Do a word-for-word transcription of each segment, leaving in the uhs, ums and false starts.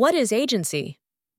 What is agency?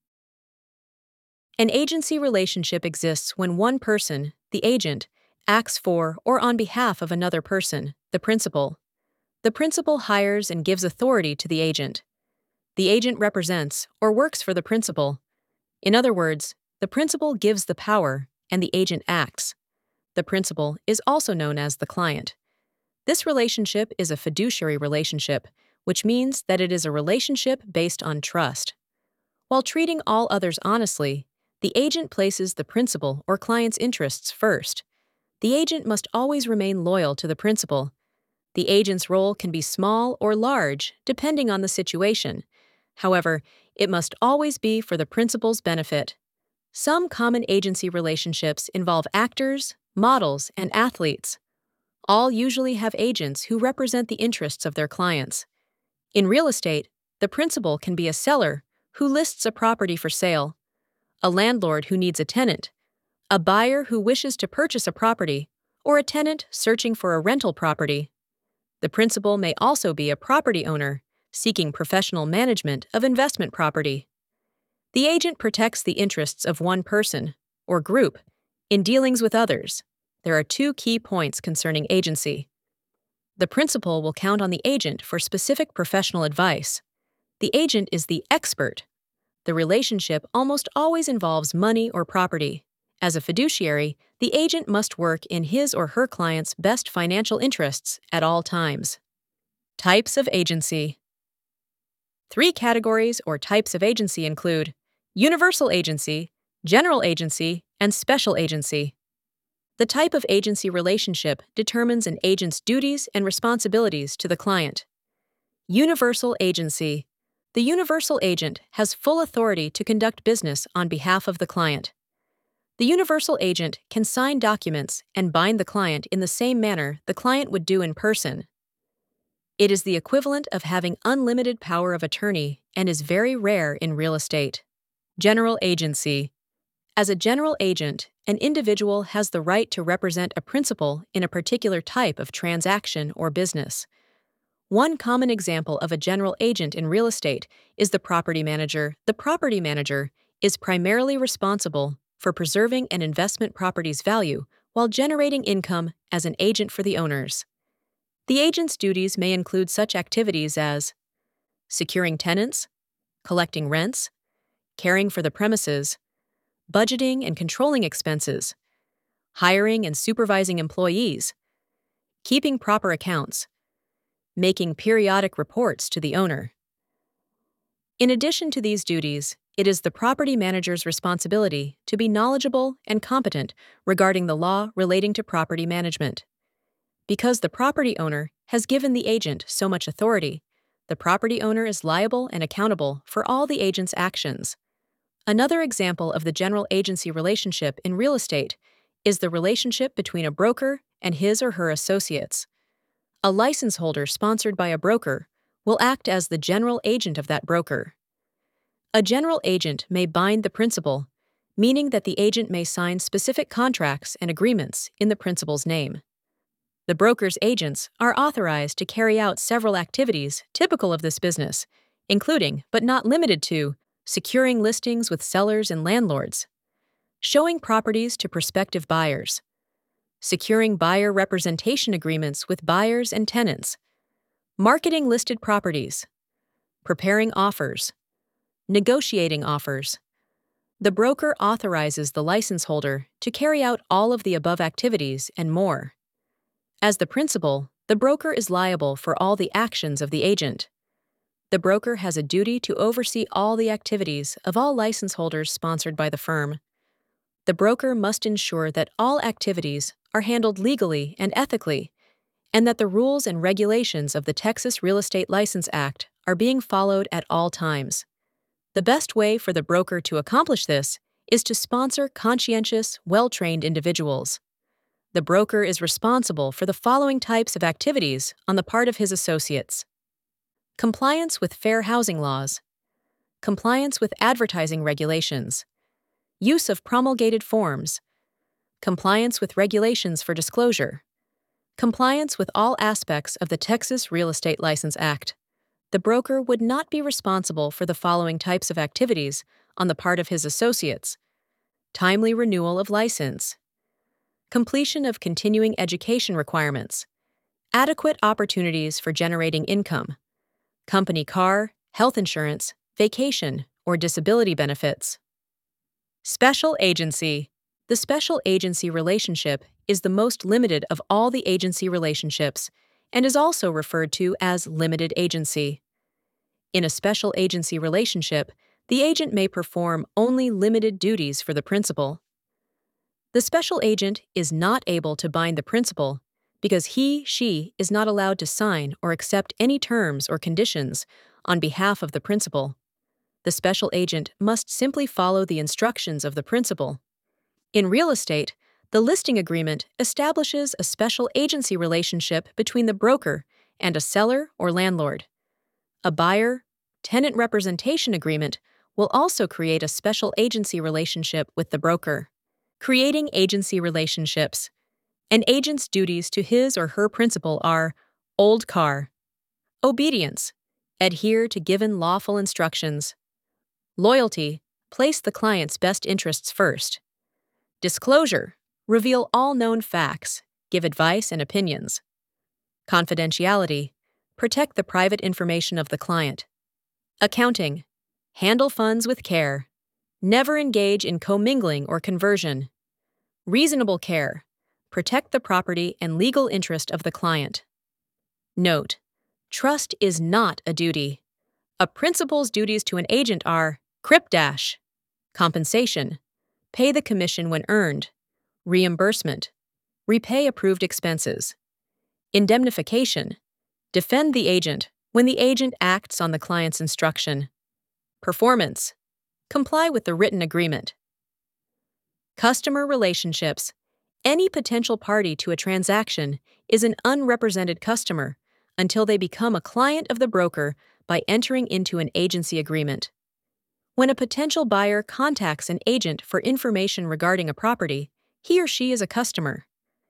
An agency relationship exists when one person, the agent, acts for or on behalf of another person, the principal. The principal hires and gives authority to the agent. The agent represents or works for the principal. In other words, the principal gives the power and the agent acts. The principal is also known as the client. This relationship is a fiduciary relationship, which means that it is a relationship based on trust. While treating all others honestly, the agent places the principal or client's interests first. The agent must always remain loyal to the principal. The agent's role can be small or large, depending on the situation. However, it must always be for the principal's benefit. Some common agency relationships involve actors, models, and athletes. All usually have agents who represent the interests of their clients. In real estate, the principal can be a seller who lists a property for sale, a landlord who needs a tenant, a buyer who wishes to purchase a property, or a tenant searching for a rental property. The principal may also be a property owner seeking professional management of investment property. The agent protects the interests of one person, or group, in dealings with others. There are two key points concerning agency. The principal will count on the agent for specific professional advice. The agent is the expert. The relationship almost always involves money or property. As a fiduciary, the agent must work in his or her client's best financial interests at all times. Types of agency. Three categories or types of agency include universal agency, general agency, and special agency. The type of agency relationship determines an agent's duties and responsibilities to the client. Universal agency. The universal agent has full authority to conduct business on behalf of the client. The universal agent can sign documents and bind the client in the same manner the client would do in person. It is the equivalent of having unlimited power of attorney and is very rare in real estate. General agency. As a general agent, an individual has the right to represent a principal in a particular type of transaction or business. One common example of a general agent in real estate is the property manager. The property manager is primarily responsible for preserving an investment property's value while generating income as an agent for the owners. The agent's duties may include such activities as securing tenants, collecting rents, caring for the premises, budgeting and controlling expenses, hiring and supervising employees, keeping proper accounts, making periodic reports to the owner. In addition to these duties, it is the property manager's responsibility to be knowledgeable and competent regarding the law relating to property management. Because the property owner has given the agent so much authority, the property owner is liable and accountable for all the agent's actions. Another example of the general agency relationship in real estate is the relationship between a broker and his or her associates. A license holder sponsored by a broker will act as the general agent of that broker. A general agent may bind the principal, meaning that the agent may sign specific contracts and agreements in the principal's name. The broker's agents are authorized to carry out several activities typical of this business, including, but not limited to, securing listings with sellers and landlords, showing properties to prospective buyers, securing buyer representation agreements with buyers and tenants, marketing listed properties, preparing offers, negotiating offers. The broker authorizes the license holder to carry out all of the above activities and more. As the principal, the broker is liable for all the actions of the agent. The broker has a duty to oversee all the activities of all license holders sponsored by the firm. The broker must ensure that all activities are handled legally and ethically, and that the rules and regulations of the Texas Real Estate License Act are being followed at all times. The best way for the broker to accomplish this is to sponsor conscientious, well-trained individuals. The broker is responsible for the following types of activities on the part of his associates: compliance with fair housing laws, compliance with advertising regulations, use of promulgated forms, compliance with regulations for disclosure, compliance with all aspects of the Texas Real Estate License Act, the broker would not be responsible for the following types of activities on the part of his associates: timely renewal of license, completion of continuing education requirements, adequate opportunities for generating income, company car, health insurance, vacation, or disability benefits. Special agency. The special agency relationship is the most limited of all the agency relationships and is also referred to as limited agency. In a special agency relationship, the agent may perform only limited duties for the principal. The special agent is not able to bind the principal because he, she is not allowed to sign or accept any terms or conditions on behalf of the principal. The special agent must simply follow the instructions of the principal. In real estate, the listing agreement establishes a special agency relationship between the broker and a seller or landlord. A buyer-tenant representation agreement will also create a special agency relationship with the broker. Creating agency relationships. An agent's duties to his or her principal are: old car, obedience, adhere to given lawful instructions, loyalty, place the client's best interests first, disclosure, reveal all known facts, give advice and opinions, confidentiality, protect the private information of the client, accounting, handle funds with care, never engage in commingling or conversion, reasonable care, protect the property and legal interest of the client. Note: trust is not a duty. A principal's duties to an agent are: crip-dash, compensation, pay the commission when earned, reimbursement, repay approved expenses, indemnification, defend the agent when the agent acts on the client's instruction, performance, comply with the written agreement. Customer relationships. Any potential party to a transaction is an unrepresented customer until they become a client of the broker by entering into an agency agreement. When a potential buyer contacts an agent for information regarding a property, he or she is a customer.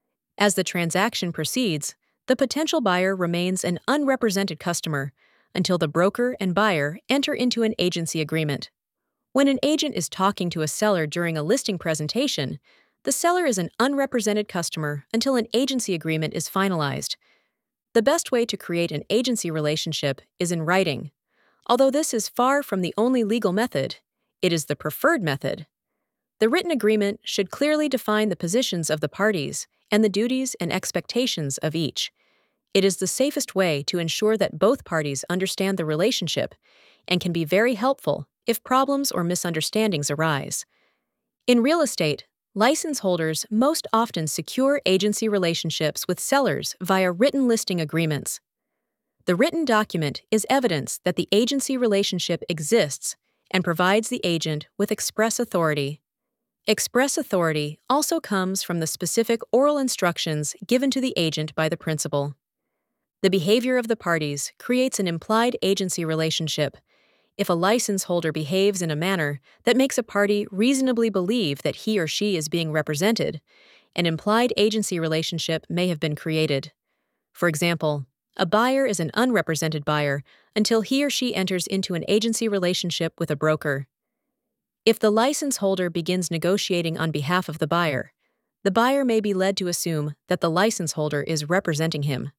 As the transaction proceeds, the potential buyer remains an unrepresented customer until the broker and buyer enter into an agency agreement. When an agent is talking to a seller during a listing presentation, the seller is an unrepresented customer until an agency agreement is finalized. The best way to create an agency relationship is in writing. Although this is far from the only legal method, it is the preferred method. The written agreement should clearly define the positions of the parties and the duties and expectations of each. It is the safest way to ensure that both parties understand the relationship and can be very helpful if problems or misunderstandings arise. In real estate, license holders most often secure agency relationships with sellers via written listing agreements. The written document is evidence that the agency relationship exists and provides the agent with express authority. Express authority also comes from the specific oral instructions given to the agent by the principal. The behavior of the parties creates an implied agency relationship. If a license holder behaves in a manner that makes a party reasonably believe that he or she is being represented, an implied agency relationship may have been created. For example, a buyer is an unrepresented buyer until he or she enters into an agency relationship with a broker. If the license holder begins negotiating on behalf of the buyer, the buyer may be led to assume that the license holder is representing him.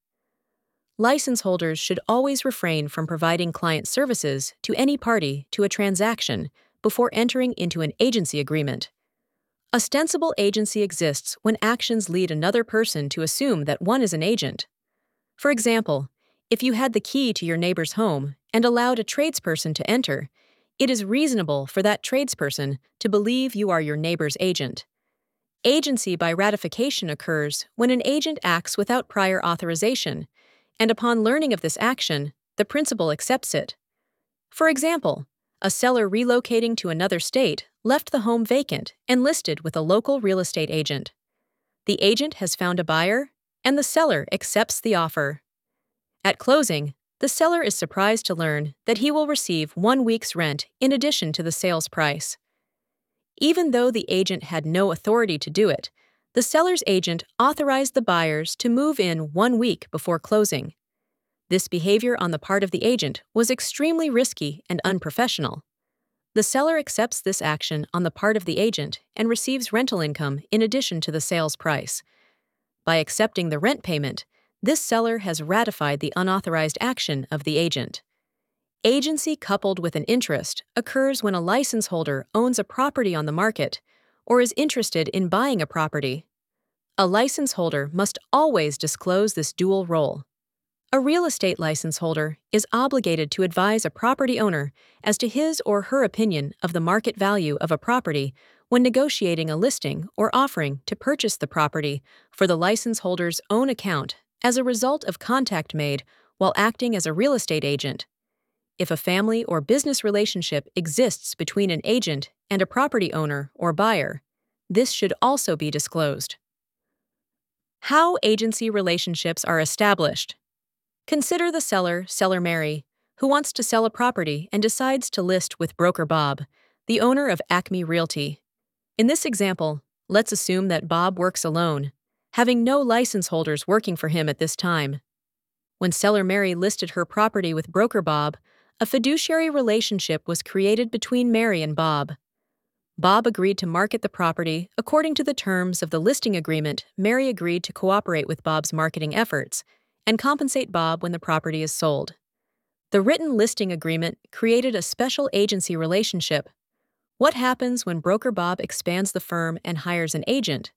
License holders should always refrain from providing client services to any party to a transaction before entering into an agency agreement. Ostensible agency exists when actions lead another person to assume that one is an agent. For example, if you had the key to your neighbor's home and allowed a tradesperson to enter, it is reasonable for that tradesperson to believe you are your neighbor's agent. Agency by ratification occurs when an agent acts without prior authorization, and upon learning of this action, the principal accepts it. For example, a seller relocating to another state left the home vacant and listed with a local real estate agent. The agent has found a buyer, and the seller accepts the offer. At closing, the seller is surprised to learn that he will receive one week's rent in addition to the sales price. Even though the agent had no authority to do it, the seller's agent authorized the buyers to move in one week before closing. This behavior on the part of the agent was extremely risky and unprofessional. The seller accepts this action on the part of the agent and receives rental income in addition to the sales price. By accepting the rent payment, this seller has ratified the unauthorized action of the agent. Agency coupled with an interest occurs when a license holder owns a property on the market or is interested in buying a property. A license holder must always disclose this dual role. A real estate license holder is obligated to advise a property owner as to his or her opinion of the market value of a property when negotiating a listing or offering to purchase the property for the license holder's own account as a result of contact made while acting as a real estate agent. If a family or business relationship exists between an agent and a property owner or buyer, this should also be disclosed. How agency relationships are established. Consider the seller, Seller Mary, who wants to sell a property and decides to list with broker Bob, the owner of Acme Realty. In this example, let's assume that Bob works alone, having no license holders working for him at this time. When Seller Mary listed her property with broker Bob, a fiduciary relationship was created between Mary and Bob. Bob agreed to market the property according to the terms of the listing agreement. Mary agreed to cooperate with Bob's marketing efforts and compensate Bob when the property is sold. The written listing agreement created a special agency relationship. What happens when broker Bob expands the firm and hires an agent?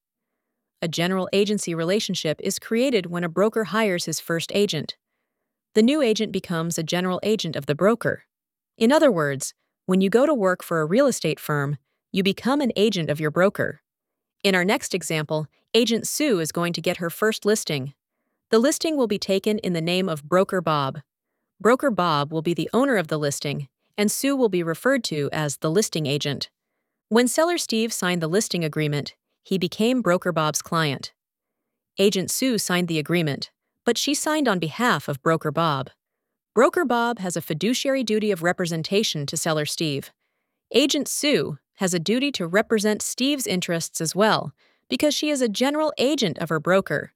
A general agency relationship is created when a broker hires his first agent. The new agent becomes a general agent of the broker. In other words, when you go to work for a real estate firm, you become an agent of your broker. In our next example, Agent Sue is going to get her first listing. The listing will be taken in the name of broker Bob. Broker Bob will be the owner of the listing, and Sue will be referred to as the listing agent. When seller Steve signed the listing agreement, he became broker Bob's client. Agent Sue signed the agreement, but she signed on behalf of broker Bob. Broker Bob has a fiduciary duty of representation to seller Steve. Agent Sue has a duty to represent Steve's interests as well, because she is a general agent of her broker.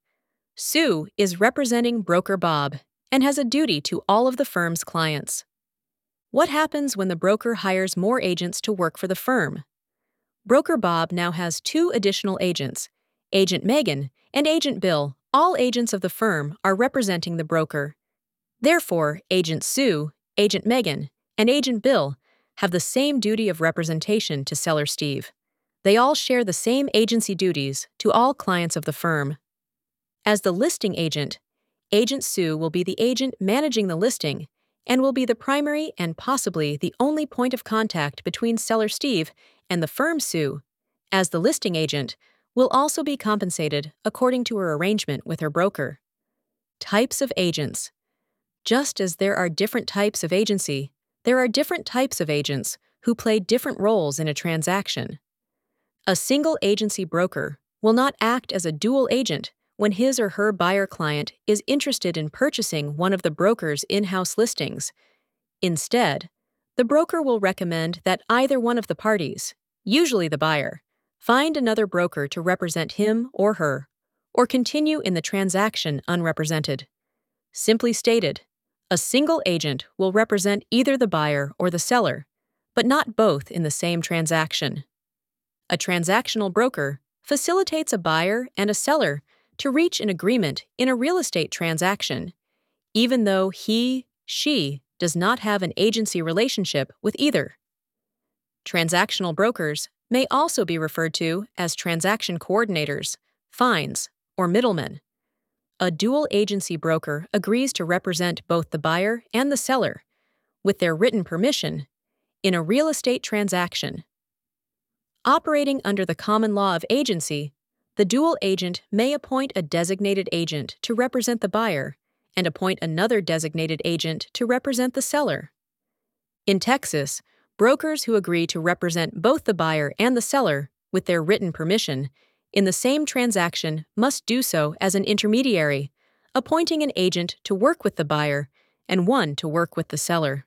Sue is representing broker Bob and has a duty to all of the firm's clients. What happens when the broker hires more agents to work for the firm? Broker Bob now has two additional agents, Agent Megan and Agent Bill. All agents of the firm are representing the broker. Therefore, Agent Sue, Agent Megan, and Agent Bill have the same duty of representation to seller Steve. They all share the same agency duties to all clients of the firm. As the listing agent, Agent Sue will be the agent managing the listing and will be the primary and possibly the only point of contact between seller Steve and the firm Sue. As the listing agent, will also be compensated according to her arrangement with her broker. Types of agents. Just as there are different types of agency, there are different types of agents who play different roles in a transaction. A single agency broker will not act as a dual agent when his or her buyer client is interested in purchasing one of the broker's in-house listings. Instead, the broker will recommend that either one of the parties, usually the buyer, find another broker to represent him or her, or continue in the transaction unrepresented. Simply stated, a single agent will represent either the buyer or the seller, but not both in the same transaction. A transactional broker facilitates a buyer and a seller to reach an agreement in a real estate transaction, even though he, she does not have an agency relationship with either. Transactional brokers may also be referred to as transaction coordinators, fines, or middlemen. A dual agency broker agrees to represent both the buyer and the seller, with their written permission, in a real estate transaction. Operating under the common law of agency, the dual agent may appoint a designated agent to represent the buyer and appoint another designated agent to represent the seller. In Texas, brokers who agree to represent both the buyer and the seller, with their written permission, in the same transaction must do so as an intermediary, appointing an agent to work with the buyer and one to work with the seller.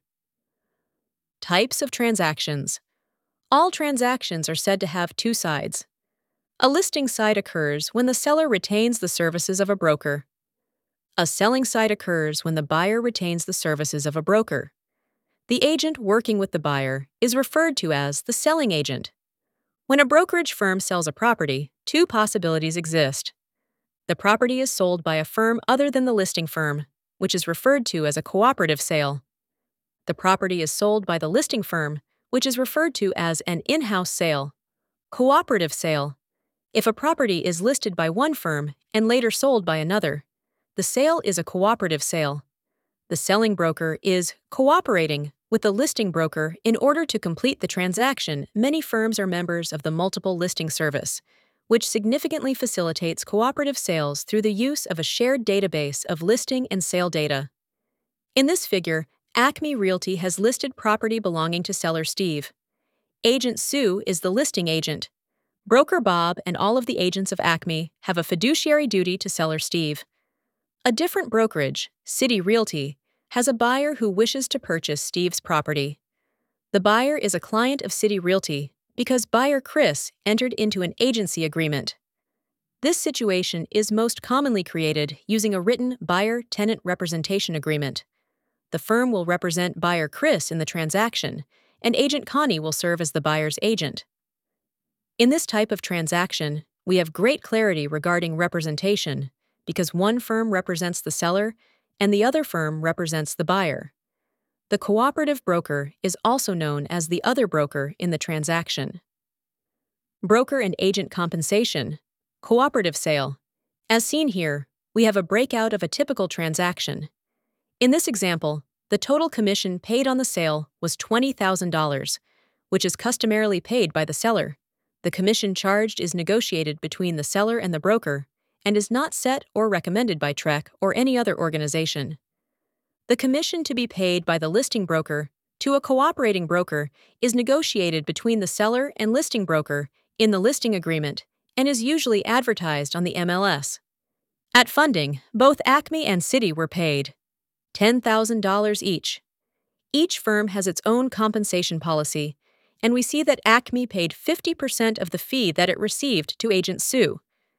Types of transactions. All transactions are said to have two sides. A listing side occurs when the seller retains the services of a broker. A selling side occurs when the buyer retains the services of a broker. The agent working with the buyer is referred to as the selling agent. When a brokerage firm sells a property, two possibilities exist. The property is sold by a firm other than the listing firm, which is referred to as a cooperative sale. The property is sold by the listing firm, which is referred to as an in-house sale. Cooperative sale. If a property is listed by one firm and later sold by another, the sale is a cooperative sale. The selling broker is cooperating with the listing broker in order to complete the transaction. Many firms are members of the multiple listing service, which significantly facilitates cooperative sales through the use of a shared database of listing and sale data. In this figure, Acme Realty has listed property belonging to seller Steve. Agent Sue is the listing agent. Broker Bob and all of the agents of Acme have a fiduciary duty to seller Steve. A different brokerage, City Realty, has a buyer who wishes to purchase Steve's property. The buyer is a client of City Realty because buyer Chris entered into an agency agreement. This situation is most commonly created using a written buyer-tenant representation agreement. The firm will represent buyer Chris in the transaction, and agent Connie will serve as the buyer's agent. In this type of transaction, we have great clarity regarding representation because one firm represents the seller and the other firm represents the buyer. The cooperative broker is also known as the other broker in the transaction. Broker and agent compensation, cooperative sale. As seen here, we have a breakout of a typical transaction. In this example, the total commission paid on the sale was twenty thousand dollars, which is customarily paid by the seller. The commission charged is negotiated between the seller and the broker and is not set or recommended by T R E C or any other organization. The commission to be paid by the listing broker to a cooperating broker is negotiated between the seller and listing broker in the listing agreement and is usually advertised on the M L S. At funding, both Acme and City were paid ten thousand dollars each. Each firm has its own compensation policy, and we see that Acme paid fifty percent of the fee that it received to Agent Sue.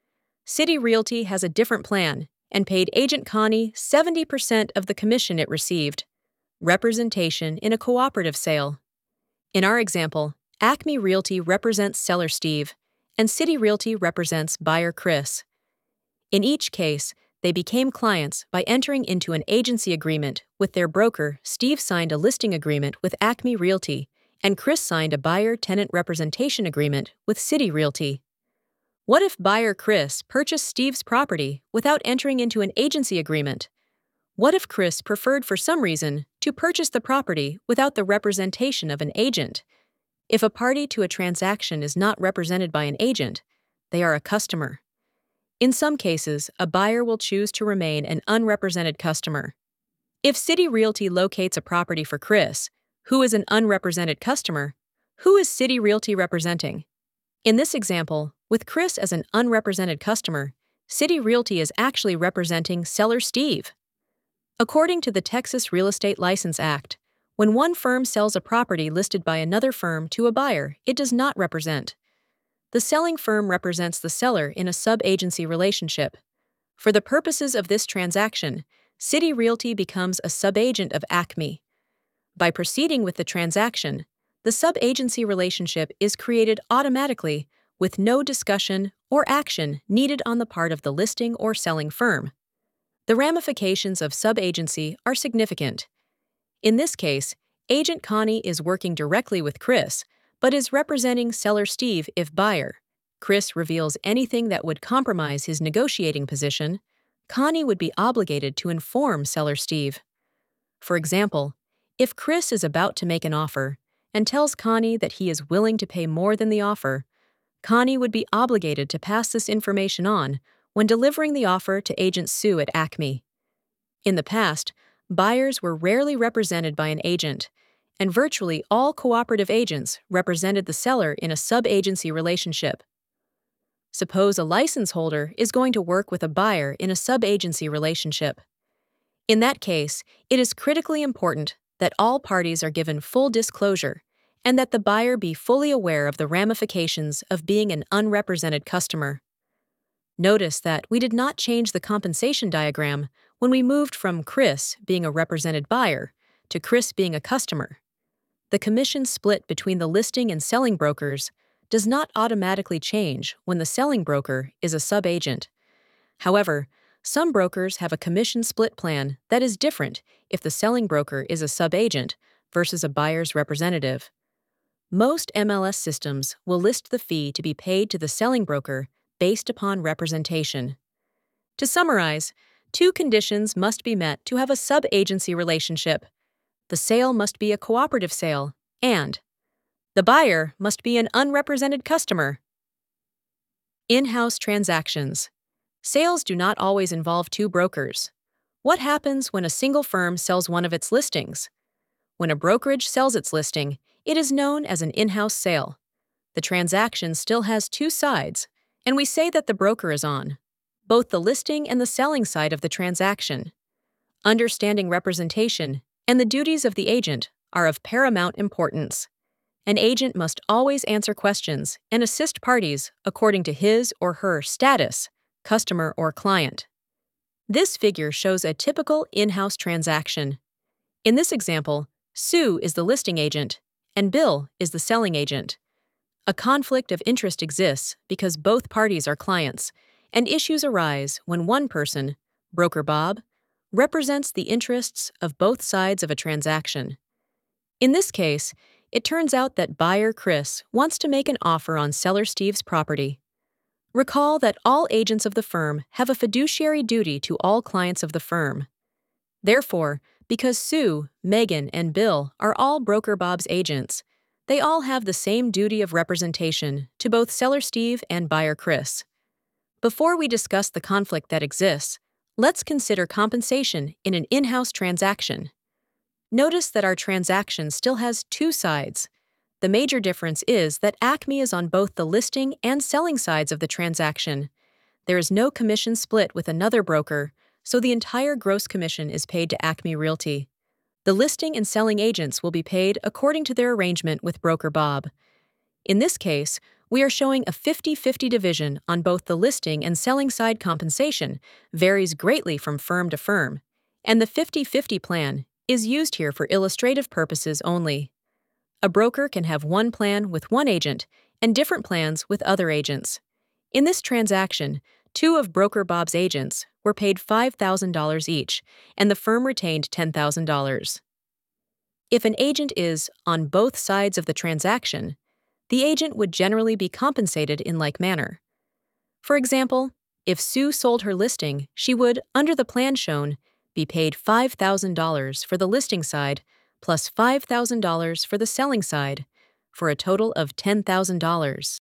City Realty has a different plan and paid Agent Connie seventy percent of the commission it received. Representation in a cooperative sale. In our example, Acme Realty represents seller Steve, and City Realty represents buyer Chris. In each case, they became clients by entering into an agency agreement with their broker. Steve signed a listing agreement with Acme Realty, and Chris signed a buyer-tenant representation agreement with City Realty. What if buyer Chris purchased Steve's property without entering into an agency agreement? What if Chris preferred for some reason to purchase the property without the representation of an agent? If a party to a transaction is not represented by an agent, they are a customer. In some cases, a buyer will choose to remain an unrepresented customer. If City Realty locates a property for Chris, who is an unrepresented customer, who is City Realty representing? In this example, with Chris as an unrepresented customer, City Realty is actually representing seller Steve. According to the Texas Real Estate License Act, when one firm sells a property listed by another firm to a buyer, it does not represent. The selling firm represents the seller in a sub-agency relationship. For the purposes of this transaction, City Realty becomes a sub-agent of Acme. By proceeding with the transaction, the sub-agency relationship is created automatically with no discussion or action needed on the part of the listing or selling firm. The ramifications of sub-agency are significant. In this case, Agent Connie is working directly with Chris, but is representing seller Steve if buyer Chris reveals anything that would compromise his negotiating position. Connie would be obligated to inform seller Steve. For example, if Chris is about to make an offer and tells Connie that he is willing to pay more than the offer, Connie would be obligated to pass this information on when delivering the offer to Agent Sue at Acme. In the past, buyers were rarely represented by an agent, and virtually all cooperative agents represented the seller in a sub-agency relationship. Suppose a license holder is going to work with a buyer in a sub-agency relationship. In that case, it is critically important that all parties are given full disclosure and that the buyer be fully aware of the ramifications of being an unrepresented customer. Notice that we did not change the compensation diagram when we moved from Chris being a represented buyer to Chris being a customer. The commission split between the listing and selling brokers does not automatically change when the selling broker is a sub-agent. However, some brokers have a commission split plan that is different if the selling broker is a sub-agent versus a buyer's representative. Most M L S systems will list the fee to be paid to the selling broker based upon representation. To summarize, two conditions must be met to have a sub-agency relationship. The sale must be a cooperative sale, and the buyer must be an unrepresented customer. In-house transactions. Sales do not always involve two brokers. What happens when a single firm sells one of its listings? When a brokerage sells its listing, it is known as an in-house sale. The transaction still has two sides, and we say that the broker is on both the listing and the selling side of the transaction. Understanding representation and the duties of the agent are of paramount importance. An agent must always answer questions and assist parties according to his or her status, customer or client. This figure shows a typical in-house transaction. In this example, Sue is the listing agent and Bill is the selling agent. A conflict of interest exists because both parties are clients, and issues arise when one person, broker Bob, represents the interests of both sides of a transaction. In this case, it turns out that buyer Chris wants to make an offer on seller Steve's property. Recall that all agents of the firm have a fiduciary duty to all clients of the firm. Therefore, because Sue, Megan, and Bill are all broker Bob's agents, they all have the same duty of representation to both seller Steve and buyer Chris. Before we discuss the conflict that exists, let's consider compensation in an in-house transaction. Notice that our transaction still has two sides. The major difference is that Acme is on both the listing and selling sides of the transaction. There is no commission split with another broker, so the entire gross commission is paid to Acme Realty. The listing and selling agents will be paid according to their arrangement with broker Bob. In this case, we are showing a fifty-fifty division on both the listing and selling side. Compensation varies greatly from firm to firm, and the fifty-fifty plan is used here for illustrative purposes only. A broker can have one plan with one agent and different plans with other agents. In this transaction, two of broker Bob's agents were paid five thousand dollars each, and the firm retained ten thousand dollars. If an agent is on both sides of the transaction, the agent would generally be compensated in like manner. For example, if Sue sold her listing, she would, under the plan shown, be paid five thousand dollars for the listing side plus five thousand dollars for the selling side, for a total of ten thousand dollars.